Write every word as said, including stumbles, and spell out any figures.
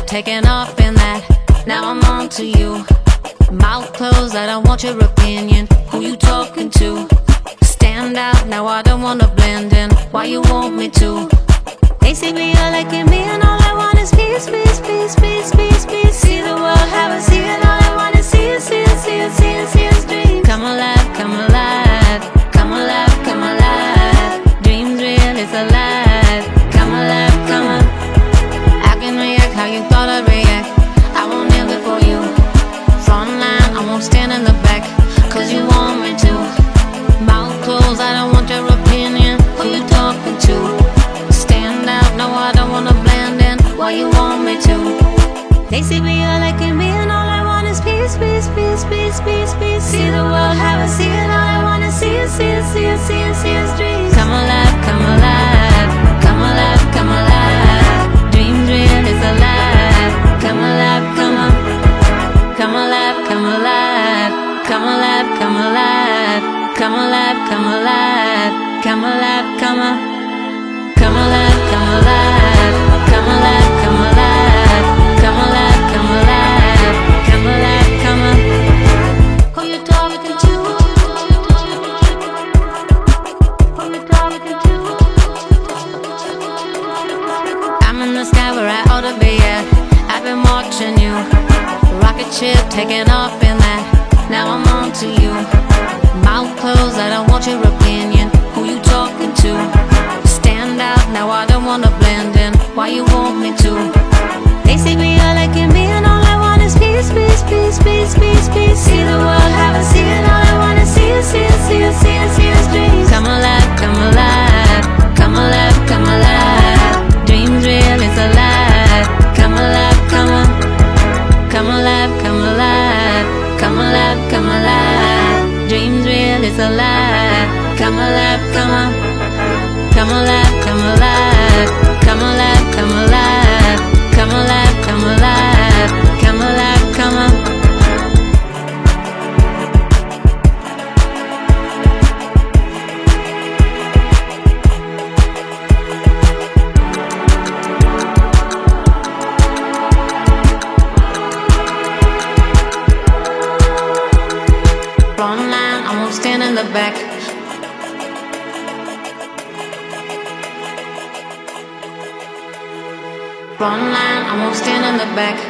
taking off in that. Now I'm on to you. Mouth closed, I don't want your opinion. Who you talking to? Stand out, now I don't wanna blend in. Why you want me to? Basically you're liking me and all I want is peace, peace, peace, peace, peace, peace. See the world, have a see and all I want is see it, see it, see it, see it, see it, dreams. Come alive, come alive, come alive, come alive. Dreams real, it's alive. Come alive, come on. I can react how you thought I'd react. I won't kneel before you. Front line, I won't stand in the back, cause you want me to. Mouth closed, I don't want your opinion. Who you talking to? Stand out, no I don't wanna blend in. Why you want me to? They see me, you're liking me and all I want is peace, peace, peace, peace, peace, peace. See the world, have a see it, all I want is see it, see it, see it, see it, see it, dreams. Come alive, come alive, come alive, come alive. Dreams real, it's alive. Come alive, come on. Come alive, come alive, come alive, come alive, come alive, come alive, come alive, come on. Come alive, come alive, come alive, come alive, come alive, come alive, come alive, come on. Who you talking to? Who you talking to? I'm in the sky where I ought to be at. I've been watching you. Rocket ship taking off in that. Now I'm on to you. Mouth closed, I don't want your opinion. Who you talking to? Stand out, now I don't wanna blend in. Why you want me to? They see me, you're liking me and all I want is peace, peace, peace, peace, peace, peace. See the world, have a see it, all I want is see it, see it, see it, see it, see it, dreams. Come alive, come alive, come alive, come alive. Dreams real, it's alive. Come alive, come on. Come alive, come alive, come alive, come alive. Dreams real, it's alive. Come alive, come on. Come alive, come alive, come alive, come alive, come alive, come alive, come alive, come on. Front line, I won't stand in the back. Front line, I won't stand in the back.